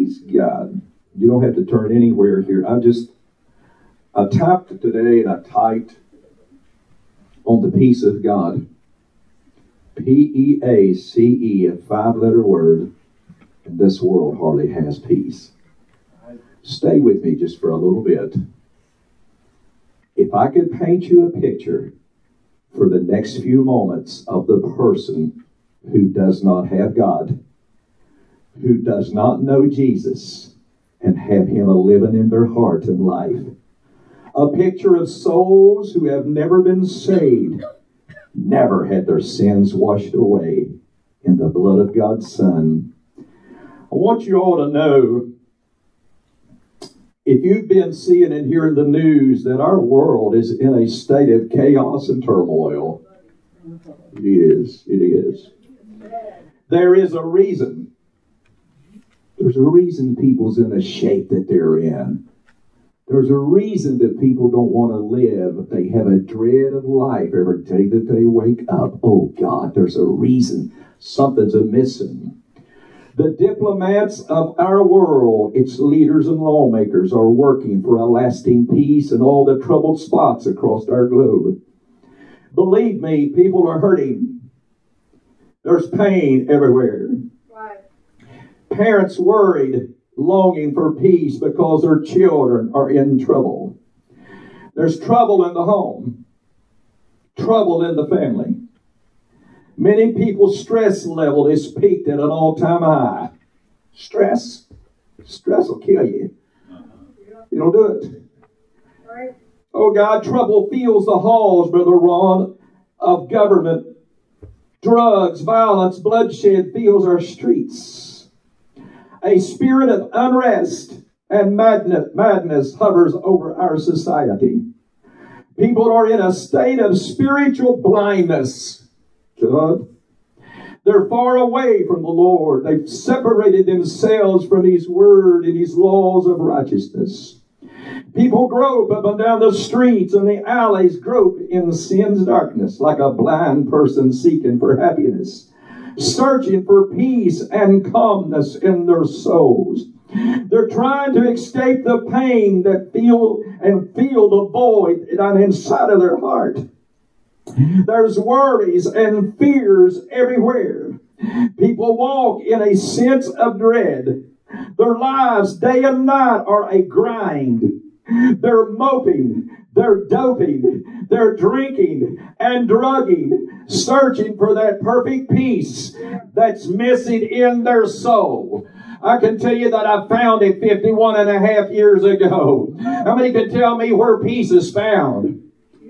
Praise God. You don't have to turn anywhere here. I tapped today and I typed on the peace of God. P-E-A-C-E, a 5-letter word. And this world hardly has peace. Stay with me just for a little bit. If I could paint you a picture for the next few moments of the person who does not have God, who does not know Jesus, and have Him living in their heart and life. A picture of souls who have never been saved, never had their sins washed away in the blood of God's Son. I want you all to know, if you've been seeing and hearing the news, that our world is in a state of chaos and turmoil. It is. It is. There is a reason. There's a reason people's in the shape that they're in. There's a reason that people don't want to live. They have a dread of life every day that they wake up. Oh God, there's a reason. Something's missing. The diplomats of our world, its leaders and lawmakers, are working for a lasting peace in all the troubled spots across our globe. Believe me, people are hurting. There's pain everywhere. Right. Parents worried, longing for peace because their children are in trouble. There's trouble in the home, trouble in the family. Many people's stress level is peaked at an all-time high. Stress will kill you. It'll do it. Right. Oh God, trouble fills the halls, Brother Ron, of government. Drugs, violence, bloodshed fills our streets. A spirit of unrest and madness hovers over our society. People are in a state of spiritual blindness. God. They're far away from the Lord. They've separated themselves from His Word and His laws of righteousness. People grope up and down the streets and the alleys, grope in sin's darkness like a blind person seeking for happiness, searching for peace and calmness in their souls. They're trying to escape the pain that feel the void inside of their heart. There's worries and fears everywhere. People walk in a sense of dread. Their lives day and night are a grind. They're moping, they're doping, they're drinking and drugging, searching for that perfect peace that's missing in their soul. I can tell you that I found it 51 and a half years ago. How many can tell me where peace is found?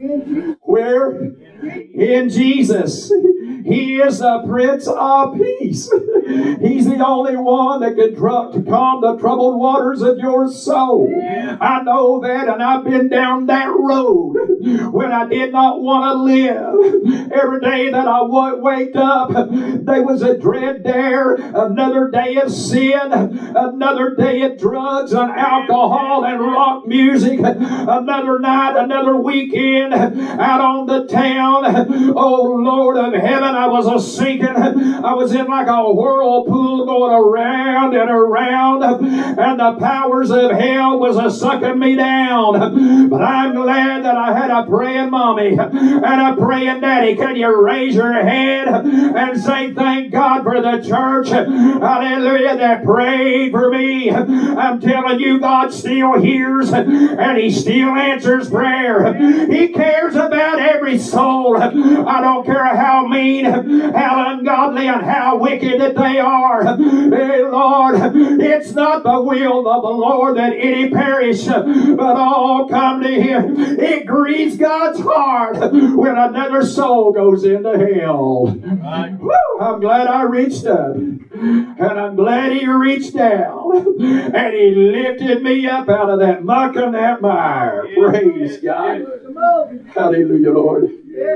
Where? In Jesus. He is the Prince of Peace. He's the only one that can calm the troubled waters of your soul. I know that, and I've been down that road when I did not want to live. Every day that I waked up, there was a dread there. Another day of sin, another day of drugs and alcohol and rock music, another night, another weekend out on the town. Oh Lord of heaven, I was a sinking. I was in like a whirlpool going around and around, and the powers of hell was a sucking me down. But I'm glad that I had a praying mommy and a praying daddy. Can you raise your hand and say thank God for the church? Hallelujah, that prayed for me. I'm telling you, God still hears and He still answers prayer. He cares about every soul. I don't care how mean, how ungodly, and how wicked that they are. Hey, Lord, it's not the will of the Lord that any perish, but all come to Him. It grieves God's heart when another soul goes into hell. Woo, I'm glad I reached up, and I'm glad He reached down, and He lifted me up out of that muck and that mire. Praise God. Hallelujah, Lord.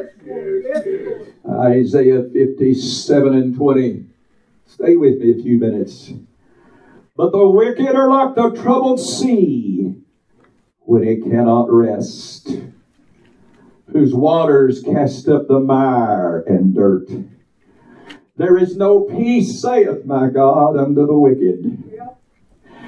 Isaiah 57 and 20. Stay with me a few minutes. But the wicked are like the troubled sea when it cannot rest, whose waters cast up the mire and dirt. There is no peace, saith my God, unto the wicked.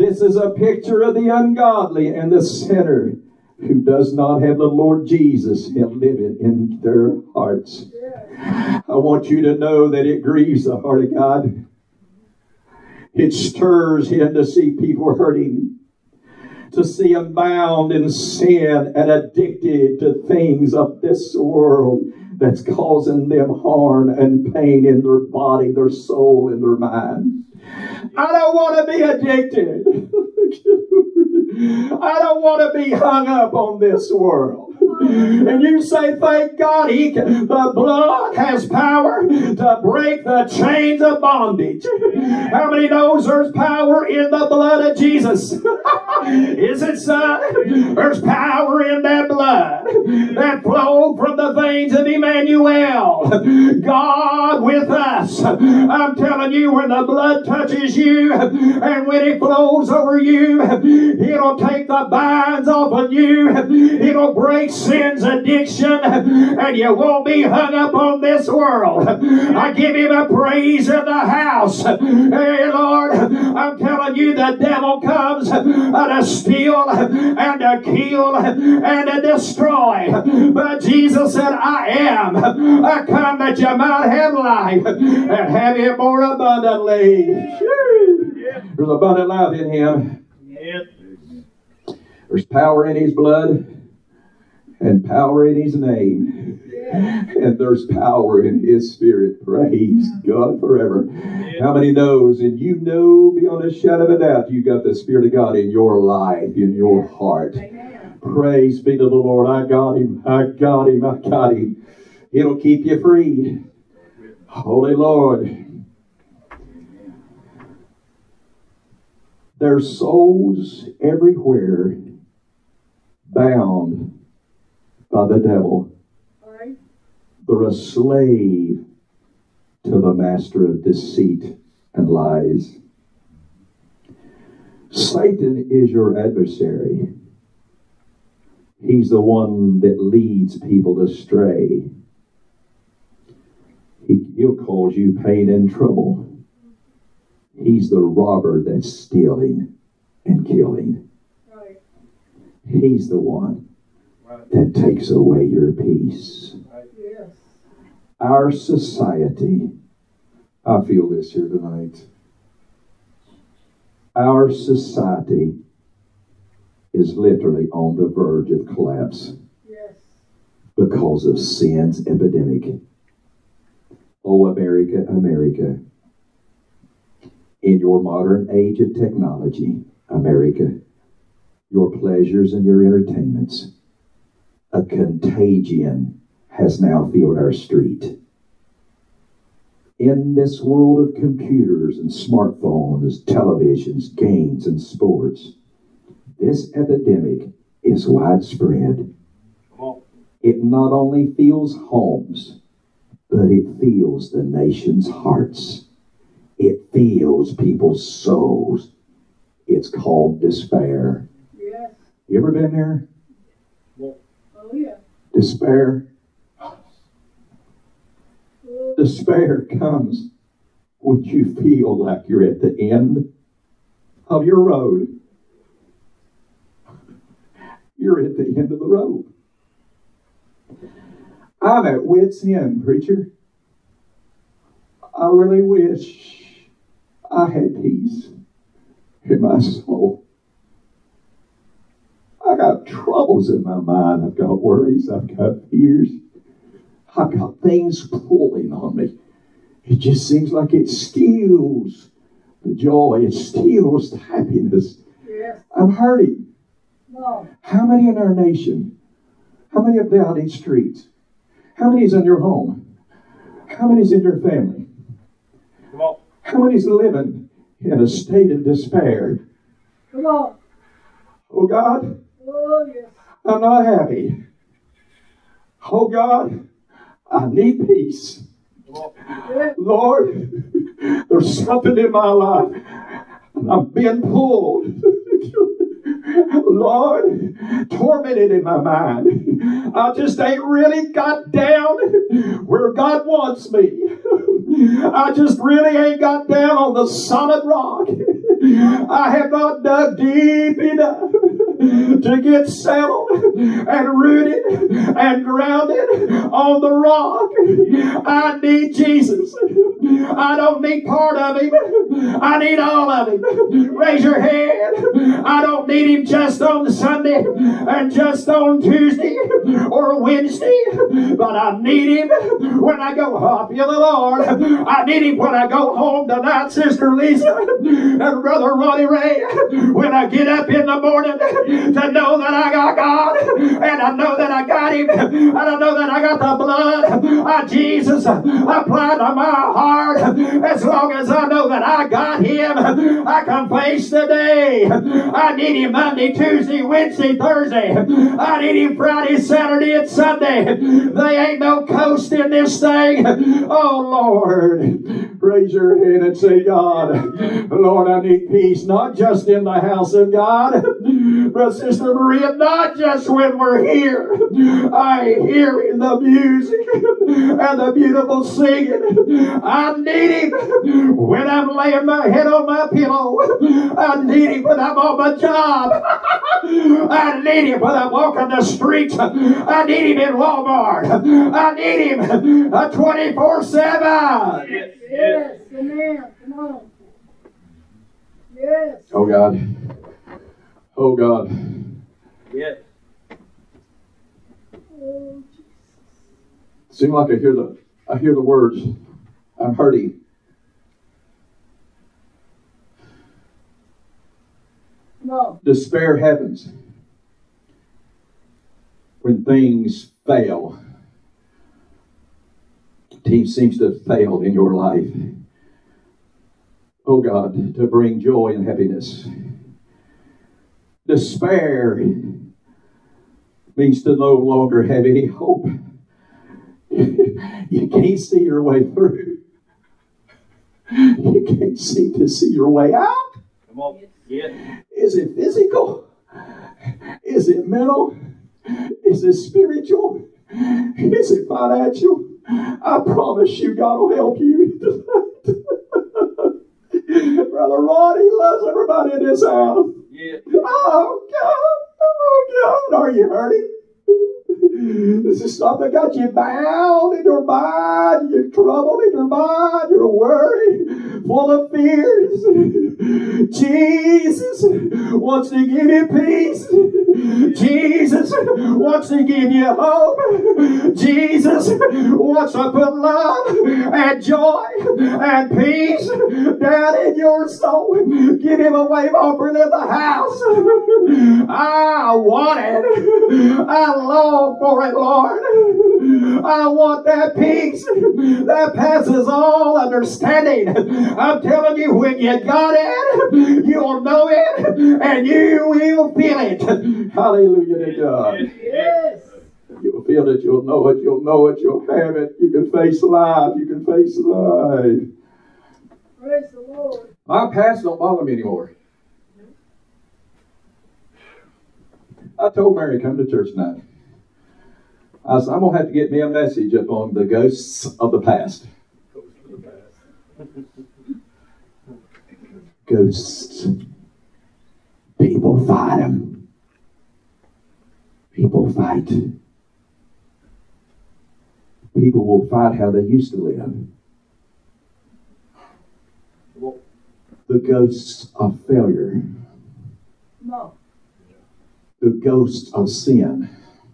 This is a picture of the ungodly and the sinner who does not have the Lord Jesus living in their hearts. I want you to know that it grieves the heart of God. It stirs Him to see people hurting, to see them bound in sin and addicted to things of this world that's causing them harm and pain in their body, their soul, and their mind. I don't want to be addicted. I don't want to be hung up on this world. And you say, thank God, the blood has power to break the chains of bondage. How many knows there's power in the blood of Jesus? Is it so? There's power in that blood that flowed from the veins of Emmanuel, God with us. I'm telling you, when the blood touches you and when it flows over you, it'll take the binds off of you. It'll break sin's addiction, and you won't be hung up on this world. I give Him a praise in the house. Hey, Lord, I'm telling you, the devil comes to steal and to kill and to destroy. But Jesus said, I come that you might have life and have it more abundantly. There's abundant life in Him. There's power in His blood and power in His name. And there's power in His Spirit. Praise God forever. How many knows? And you know beyond a shadow of a doubt you got the Spirit of God in your life, in your heart. Praise be to the Lord. I got Him. I got Him. I got Him. It'll keep you free. Holy Lord. There's souls everywhere bound by the devil. They're a slave to the master of deceit and lies. Satan is your adversary. He's the one that leads people astray. He'll cause you pain and trouble. He's the robber that's stealing and killing. Right. He's the one that takes away your peace. Right. Yes. Our society, I feel this here tonight. Our society is literally on the verge of collapse. Yes. Because of sin's epidemic. Oh, America, America. In your modern age of technology, America, your pleasures and your entertainments, a contagion has now filled our street. In this world of computers and smartphones, televisions, games, and sports, this epidemic is widespread. It not only fills homes, but it fills the nation's hearts. It fills people's souls. It's called despair. Yes. You ever been there? Oh, yeah. Despair. Despair comes when you feel like you're at the end of your road. You're at the end of the road. I'm at wit's end, preacher. I really wish I had peace in my soul. I got troubles in my mind. I've got worries. I've got fears. I've got things pulling on me. It just seems like it steals the joy. It steals the happiness. Yes. I'm hurting. No. How many in our nation? How many up down these streets? How many is in your home? How many is in your family? Come on. How many is living in a state of despair? Come on. Oh God. Oh yes. I'm not happy. Oh God. I need peace. Lord, there's something in my life. I'm being pulled. Lord, tormented in my mind. I just ain't really got down where God wants me. I just really ain't got down on the solid rock. I have not dug deep enough to get settled and rooted and grounded on the rock. I need Jesus. I don't need part of Him. I need all of Him. Raise your hand. I don't need Him just on Sunday and just on Tuesday or Wednesday, but I need Him when I go home. Feel the Lord. I need Him when I go home tonight, Sister Lisa and Brother Ronnie Ray. When I get up in the morning to know that I got God, and I know that I got Him, and I know that I got the blood of Jesus applied to my heart. As long as I know that I got Him, I can face the day. I need Him Monday, Tuesday, Wednesday, Thursday. I need Him Friday, Saturday, and Sunday. They ain't no coast in this thing. Oh, Lord. Raise your hand and say, God, Lord, I need peace, not just in the house of God, but Sister Maria, not just when we're here. I hear in the music and the beautiful singing. I need Him when I'm laying my head on my pillow. I need Him when I'm on my job. I need Him when I'm walking the streets. I need Him in Walmart. I need Him 24/7. Yes, amen. Come on. Yes. Oh God. Oh God. Yes. Oh, Seems like I hear the words. I'm hurting. no. Despair happens when things fail. Team seems to have failed in your life. Oh God, to bring joy and happiness. Despair means to no longer have any hope. You can't see your way through. You can't seem to see your way out. Come on. Yes. Is it physical? Is it mental? Is it spiritual? Is it financial? I promise you, God will help you tonight. Brother Ronnie loves everybody in this house. Yes. Oh God, are you hurting? This is something that got you bound in your mind. You're troubled in your mind. You're worried, full of fears. Jesus wants to give you peace. Jesus wants to give you hope. Jesus wants to put love and joy and peace down in your soul. Give Him a wave offering in the house. I want it. I long for it, Lord. I want that peace that passes all understanding. I'm telling you, when you got it, you'll know it and you will feel it. Hallelujah to God. Yes. You'll feel it, you'll know it, you'll have it. You can face life, Praise the Lord. My past don't bother me anymore. I told Mary, come to church tonight. I said, I'm going to have to get me a message up on the ghosts of the past. Ghosts. People fight them. People fight. People will fight how they used to live. The ghosts of failure. No. The ghosts of sin.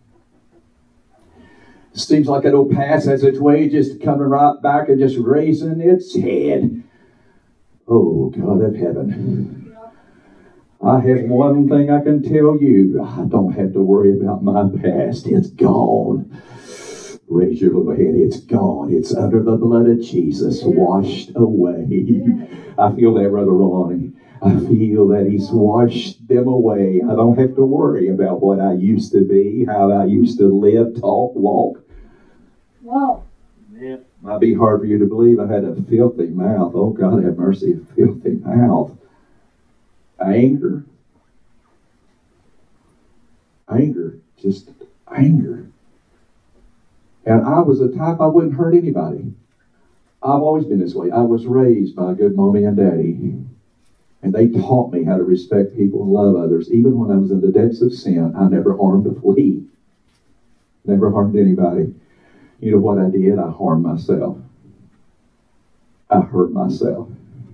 Seems like that old past has its way just coming right back and just raising its head. Oh, God of heaven. I have one thing I can tell you. I don't have to worry about my past. It's gone. Raise your little head. It's gone. It's under the blood of Jesus, washed away. I feel that, Brother Ronnie. I feel that He's washed them away. I don't have to worry about what I used to be, how I used to live, talk, walk. Wow. Yeah. Might be hard for you to believe I had a filthy mouth. Oh, God have mercy, a filthy mouth. Anger. Just anger. And I was the type I wouldn't hurt anybody. I've always been this way. I was raised by a good mommy and daddy. And they taught me how to respect people and love others. Even when I was in the depths of sin, I never harmed a flea. Never harmed anybody. You know what I did? I harmed myself. I hurt myself.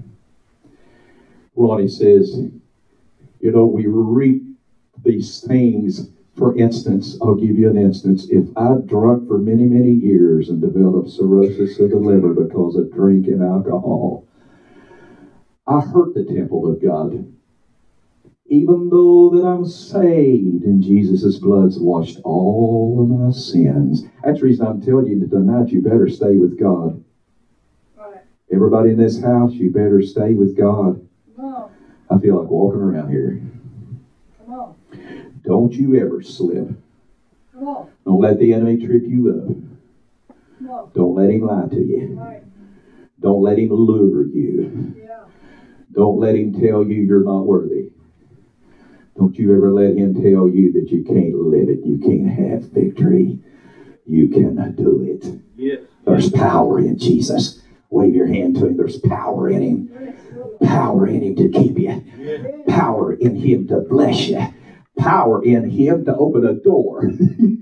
Ronnie says, you know, we reap these things. For instance, I'll give you an instance. If I drunk for many, many years and developed cirrhosis of the liver because of drinking alcohol, I hurt the temple of God. Even though that I'm saved and Jesus' blood's washed all of my sins. That's the reason I'm telling you tonight, you better stay with God. Right. Everybody in this house, you better stay with God. Come on. I feel like walking around here. Come on. Don't you ever slip. Come on. Don't let the enemy trip you up. No. Don't let him lie to you. Right. Don't let him lure you. Yeah. Don't let him tell you you're not worthy. Don't you ever let him tell you that you can't live it. You can't have victory. You cannot do it. Yes. There's power in Jesus. Wave your hand to him. There's power in him. Power in him to keep you. Yes. Power in him to bless you. Power in him to open a door.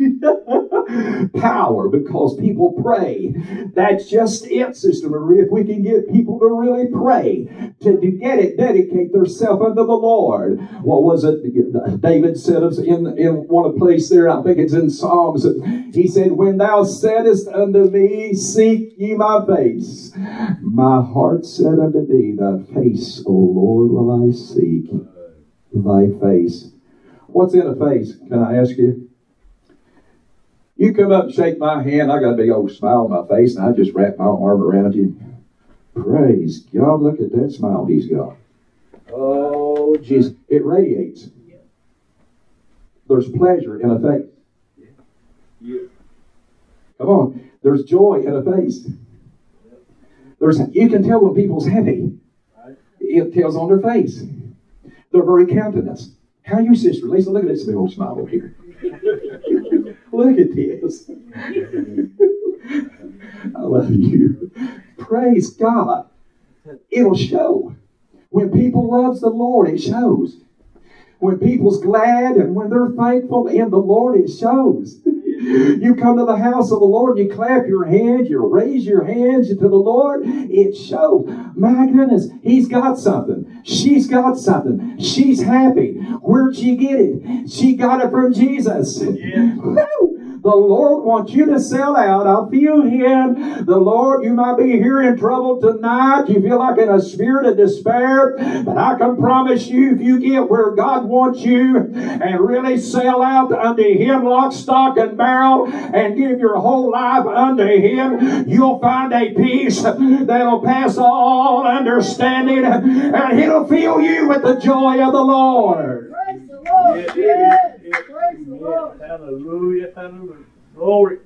Power because people pray. That's just it, Sister Marie. If we can get people to really pray, to get it, dedicate themselves unto the Lord. What was it? David said in one place there, I think it's in Psalms, he said, when thou saidest unto me, seek ye my face, my heart said unto thee, thy face, O Lord, will I seek. Thy face. What's in a face? Can I ask you? You come up and shake my hand, I got a big old smile on my face, and I just wrap my arm around you. Praise God, look at that smile he's got. Oh, Jesus. It radiates. There's pleasure in a face. Yes. Come on. There's joy in a face. You can tell when people's happy. It tells on their face. Their very countenance. How are you, Sister Lisa? Look at this big old smile over here. Look at this. I love you. Praise God. It'll show. When people loves the Lord, it shows. When people's glad and when they're thankful in the Lord, it shows. You come to the house of the Lord, you clap your hands, you raise your hands to the Lord, it shows. My goodness, he's got something. She's got something. She's happy. Where'd she get it? She got it from Jesus. Yes. The Lord wants you to sell out. I feel him. The Lord, you might be here in trouble tonight. You feel like in a spirit of despair. But I can promise you, if you get where God wants you and really sell out unto him, lock, stock, and barrel, and give your whole life unto him, you'll find a peace that'll pass all understanding, and he'll fill you with the joy of the Lord. Praise the Lord. Yes. Yes. Yes. Praise the Lord. Hallelujah. Hallelujah. Glory.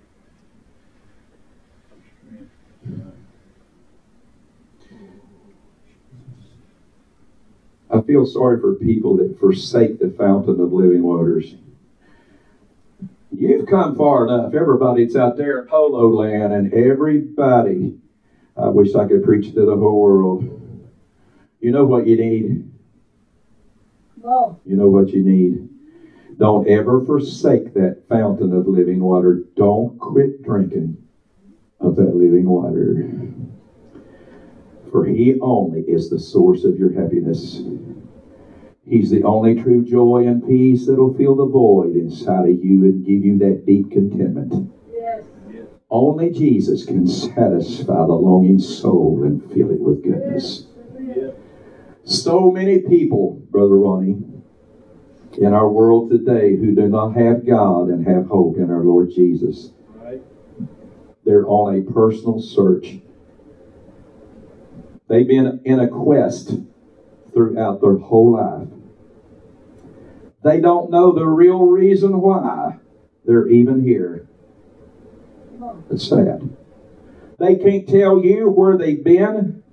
I feel sorry for people that forsake the fountain of living waters. You've come far enough. Everybody that's out there in Polo Land, and everybody, I wish I could preach to the whole world. You know what you need? No. You know what you need? Don't ever forsake that fountain of living water. Don't quit drinking of that living water. For he only is the source of your happiness. He's the only true joy and peace that'll fill the void inside of you and give you that deep contentment. Yes. Only Jesus can satisfy the longing soul and fill it with goodness. Yes. So many people, Brother Ronnie, in our world today who do not have God and have hope in our Lord Jesus. Right. They're on a personal search. They've been in a quest throughout their whole life. They don't know the real reason why they're even here. It's sad. They can't tell you where they've been.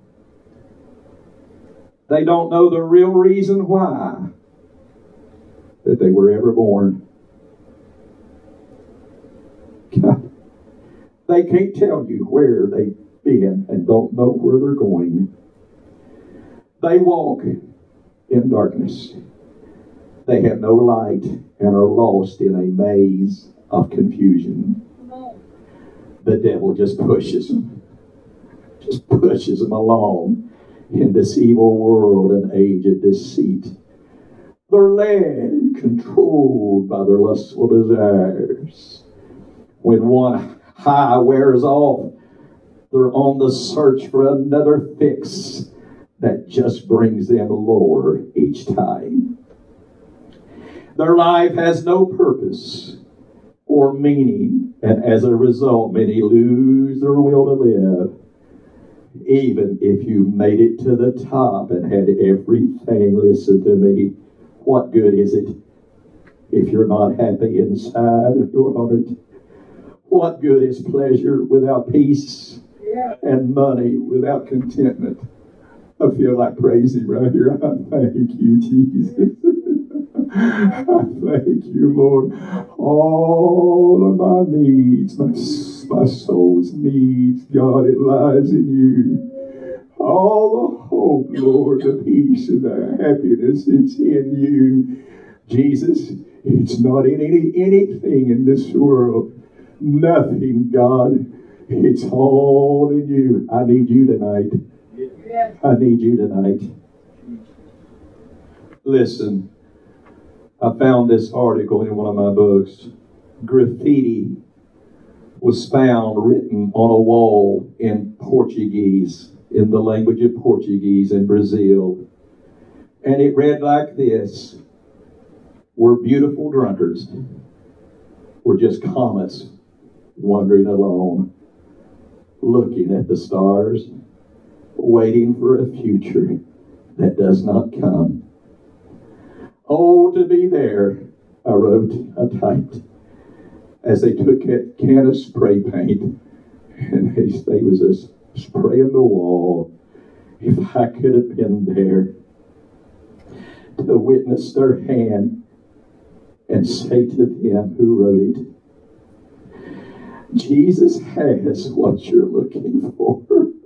They don't know the real reason why that they were ever born. God, they can't tell you where they've been and don't know where they're going. They walk in darkness. They have no light and are lost in a maze of confusion. Come on. The devil just pushes them along in this evil world and age of deceit. They're led and controlled by their lustful desires. When one high wears off, they're on the search for another fix that just brings them lower each time. Their life has no purpose or meaning, and as a result, many lose their will to live. Even if you made it to the top and had everything, listen to me, what good is it if you're not happy inside of your heart? What good is pleasure without peace Yeah. and money without contentment? I feel like praising right here. I thank you, Jesus. I thank you, Lord. All of my needs, my soul's needs, God, it lies in you. All the hope, Lord, the peace and the happiness, it's in you. Jesus, it's not in anything in this world. Nothing, God. It's all in you. I need you tonight. Yes. I need you tonight. Listen, I found this article in one of my books. Graffiti was found written on a wall in Portuguese, in the language of Portuguese in Brazil. And it read like this: "We're beautiful drunkards. We're just comets wandering alone, looking at the stars, waiting for a future that does not come. Oh, to be there," I wrote, I typed, as they took a can of spray paint and they was just spraying the wall. If I could have been there to witness their hand and say to them who wrote it, Jesus has what you're looking for.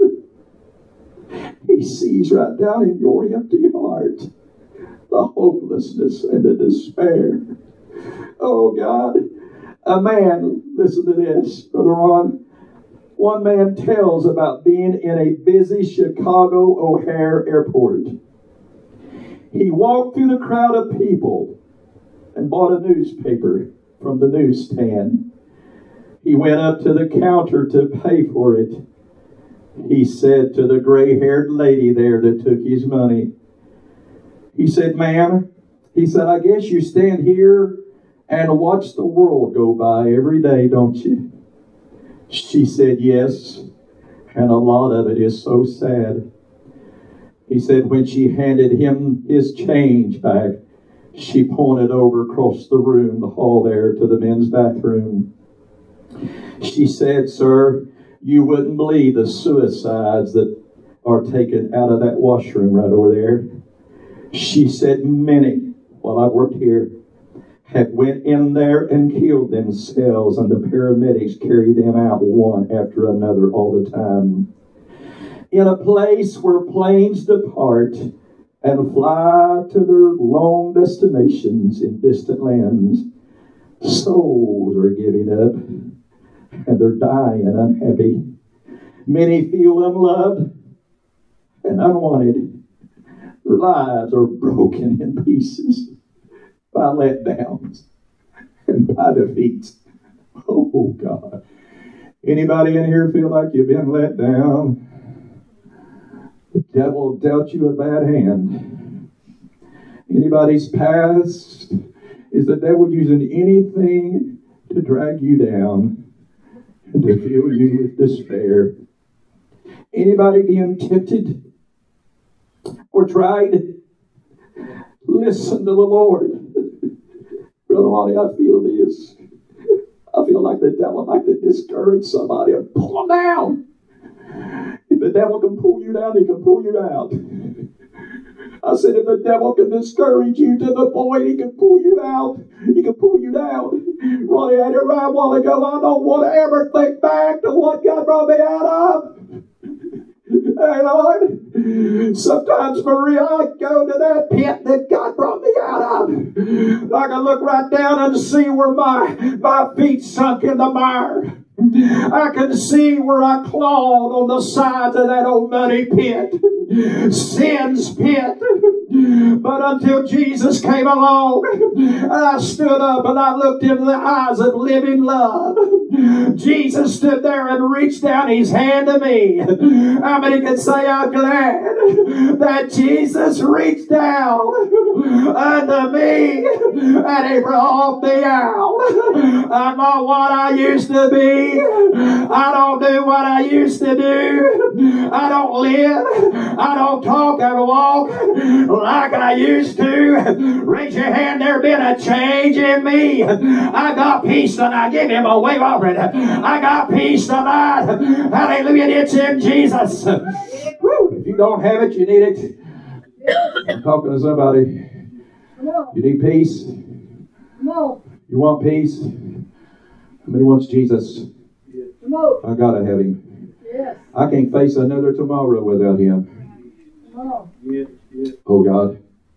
He sees right down in your empty heart the hopelessness and the despair. Oh God, a man, listen to this, Brother Ron. One man tells about being in a busy Chicago O'Hare airport. He walked through the crowd of people and bought a newspaper from the newsstand. He went up to the counter to pay for it. He said to the gray-haired lady there that took his money, he said, "Ma'am," he said, "I guess you stand here and watch the world go by every day, don't you?" She said, "Yes, and a lot of it is so sad." He said when she handed him his change back, she pointed over across the room, the hall there, to the men's bathroom. She said, "Sir, you wouldn't believe the suicides that are taken out of that washroom right over there." She said, "Many, while I've worked here, have went in there and killed themselves, and the paramedics carry them out one after another all the time. In a place where planes depart and fly to their long destinations in distant lands, souls are giving up, and they're dying unhappy. Many feel unloved and unwanted. Their lives are broken in pieces by letdowns and by defeats." Oh God. Anybody in here feel like you've been let down? The devil dealt you a bad hand. Anybody's past? Is the devil using anything to drag you down and to fill you with despair? Anybody being tempted or tried? Listen to the Lord. Brother Ronnie, I feel this. I feel like the devil would like to discourage somebody and pull them down. If the devil can pull you down, he can pull you out. I said, if the devil can discourage you to the point he can pull you out, he can pull you down. Ronnie had it right a while ago. I don't want to ever think back to what God brought me out of. Hey, Lord, sometimes, Maria, I go to that pit that God brought me out of. I can look right down and see where my feet sunk in the mire. I can see where I clawed on the sides of that old muddy pit. Sin's pit. But until Jesus came along, I stood up and I looked into the eyes of living love. Jesus stood there and reached down his hand to me. How many can say I'm glad that Jesus reached down unto me and he brought me out? I'm not what I used to be. I don't do what I used to do. I don't live. I don't talk and walk like I used to. Raise your hand. There been a change in me. I got peace and I give him a wave offering. I got peace tonight. Hallelujah. It's in Jesus. Woo. If you don't have it, you need it. I'm talking to somebody. You need peace? No. You want peace? How many wants Jesus? No. I gotta have him. Yes. I can't face another tomorrow without him. No. Yes. Yes. Oh God.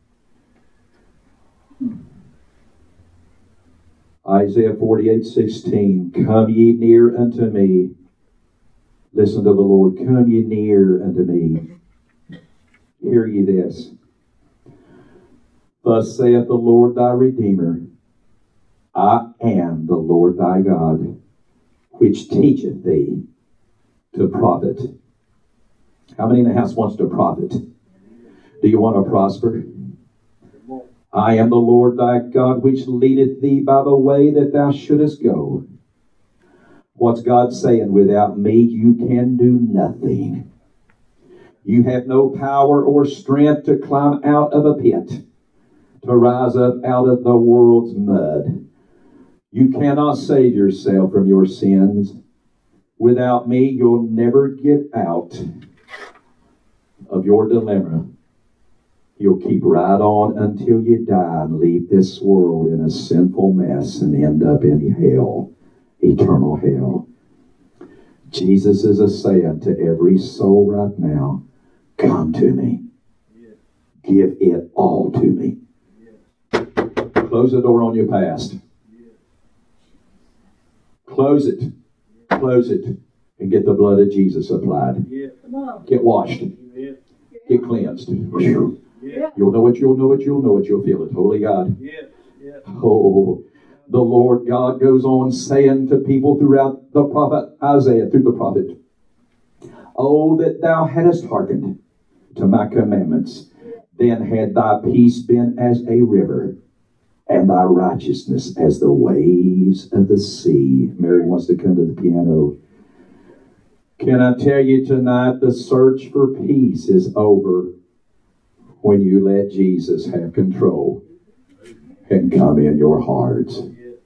Isaiah 48:16. Come ye near unto me. Listen to the Lord. Come ye near unto me. Hear ye this. Thus saith the Lord thy Redeemer, I am the Lord thy God, which teacheth thee to profit. How many in the house wants to profit? Do you want to prosper? I am the Lord thy God, which leadeth thee by the way that thou shouldest go. What's God saying? Without me, you can do nothing. You have no power or strength to climb out of a pit, to rise up out of the world's mud. You cannot save yourself from your sins. Without me, you'll never get out of your dilemma. You'll keep right on until you die and leave this world in a sinful mess and end up in hell, eternal hell. Jesus is a saying to every soul right now, come to me. Give it all to me. Close the door on your past. Close it. Close it. And get the blood of Jesus applied. Get washed. Get cleansed. You'll know it, you'll know it, you'll know it, you'll feel it. Holy God. Oh, the Lord God goes on saying to people throughout the prophet Isaiah, through the prophet, oh, that thou hadst hearkened to my commandments, then had thy peace been as a river, and thy righteousness as the waves of the sea. Mary wants to come to the piano. Can I tell you tonight, the search for peace is over when you let Jesus have control and come in your hearts.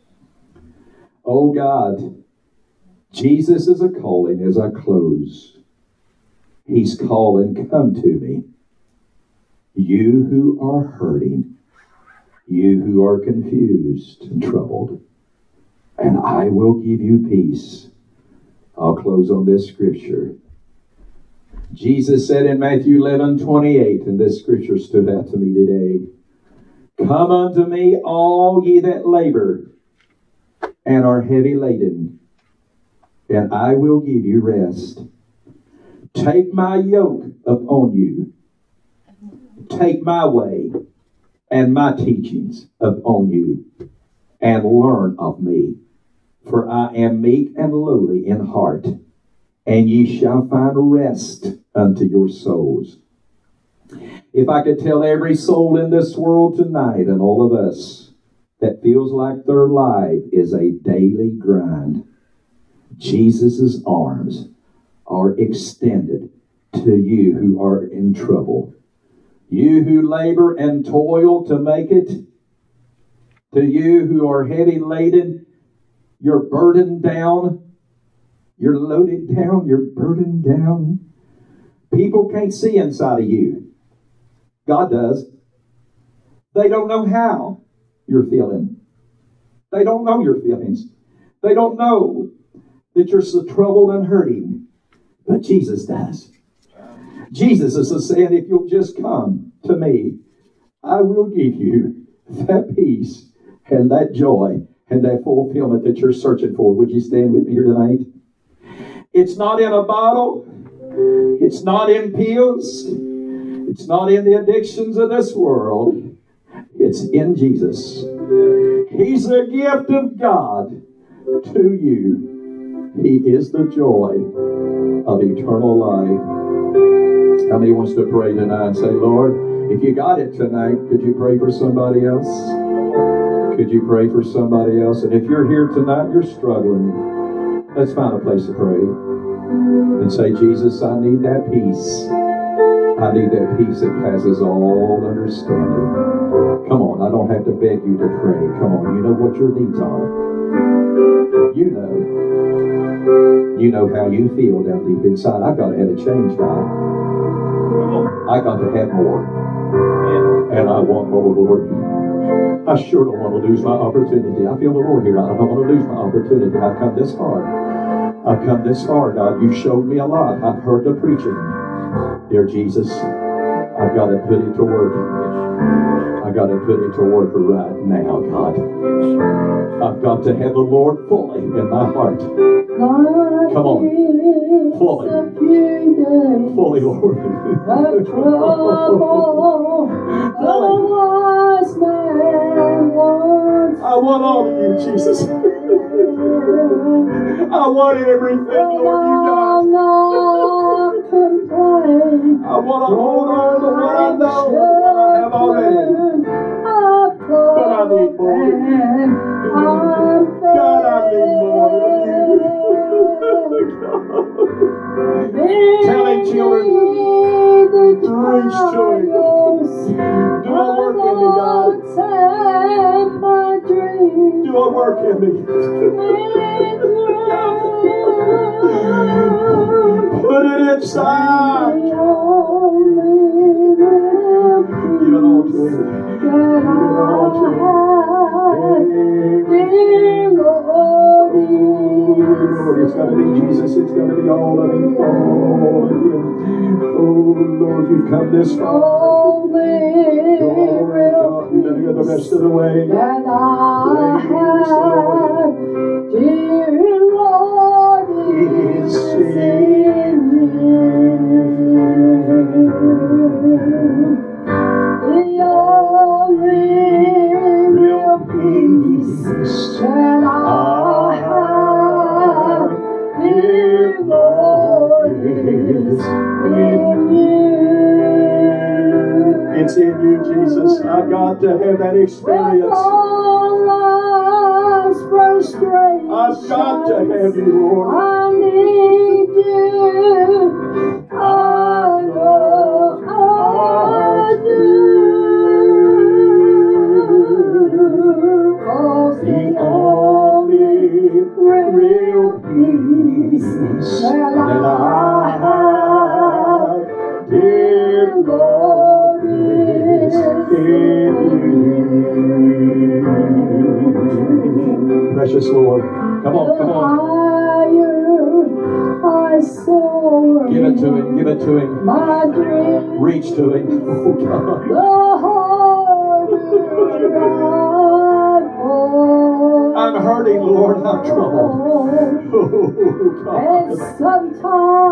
Oh God, Jesus is a calling as I close. He's calling, come to me. You who are hurting, you who are confused and troubled, and I will give you peace. I'll close on this scripture. Jesus said in Matthew 11:28, and this scripture stood out to me today, come unto me, all ye that labor and are heavy laden, and I will give you rest. Take my yoke upon you. Take my way and my teachings upon you, and learn of me. For I am meek and lowly in heart, and ye shall find rest unto your souls. If I could tell every soul in this world tonight, and all of us, that feels like their life is a daily grind, Jesus' arms are extended to you who are in trouble. You who labor and toil to make it, to you who are heavy laden, you're burdened down, you're loaded down, you're burdened down. People can't see inside of you. God does. They don't know how you're feeling. They don't know your feelings. They don't know that you're so troubled and hurting. But Jesus does. Jesus is saying, if you'll just come to me, I will give you that peace and that joy and that fulfillment that you're searching for. Would you stand with me here tonight? It's not in a bottle. It's not in pills. It's not in the addictions of this world. It's in Jesus. He's the gift of God to you. He is the joy of eternal life. How many wants to pray tonight and say, Lord, if you got it tonight, could you pray for somebody else? Could you pray for somebody else? And if you're here tonight, you're struggling, let's find a place to pray and say, Jesus, I need that peace. I need that peace that passes all understanding. Come on, I don't have to beg you to pray. Come on, you know what your needs are. You know how you feel down deep inside. I've got to have a change, God. I got to have more. And I want more, Lord. I sure don't want to lose my opportunity. I feel the Lord here. I don't want to lose my opportunity. I've come this far. I've come this far, God. You showed me a lot. I've heard the preaching. Dear Jesus, I've got to put it to work. I've got to put it to work right now, God. I've got to have the Lord fully in my heart. Come on. Fully. Fully, Lord. I want all of you, Jesus. I want everything, Lord, you got. I want to hold on to what I know and what I have already. But I need more. God, I need more of you. Tell him, children, reach to him. Do a work in me, God. Do a work in me. Put it inside. Give it all to him. Give it all to him. Lord, it's got to be Jesus. It's got to be all of him. All of him. Oh, Lord, you've come this far. Glory, God. You're going to go the rest of the way. Praise the Lord. Dear Lord, is in the only real peace that I have, dear Lord, is in you. It's in you, Jesus. I've got to have that experience. I've got to have you, Lord. I need you. I know I do. 'Cause the only real peace that I have, dear Lord, is in you. Precious Lord. Come on, come on. Give it to him, give it to him. Reach to him. Oh, God. I'm hurting, Lord. I'm troubled. Oh, God. And sometimes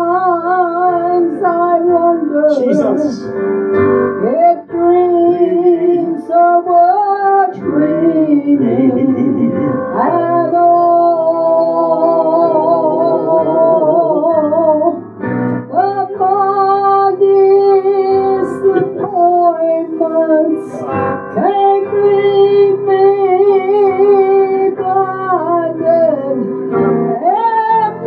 I wonder, Jesus, if dreams are worth dreaming at all. Disappointments can't leave me blinded and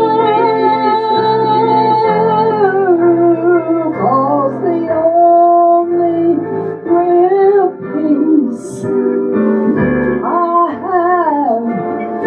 blue. 'Cause the only real peace I have,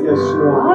Yes, Lord.